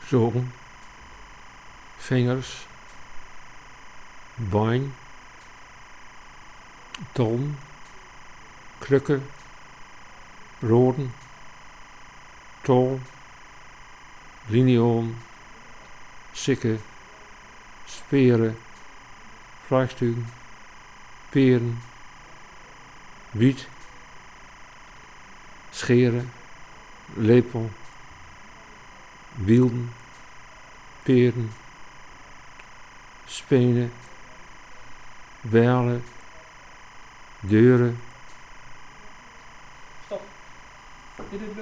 zogen, vingers, wijn, ton, krukken, roden, tol, linium, sikken, speren, vraagstukken, peren, wiet, scheren, lepel, wielden, peren, spenen, wijlen, deuren. Stop.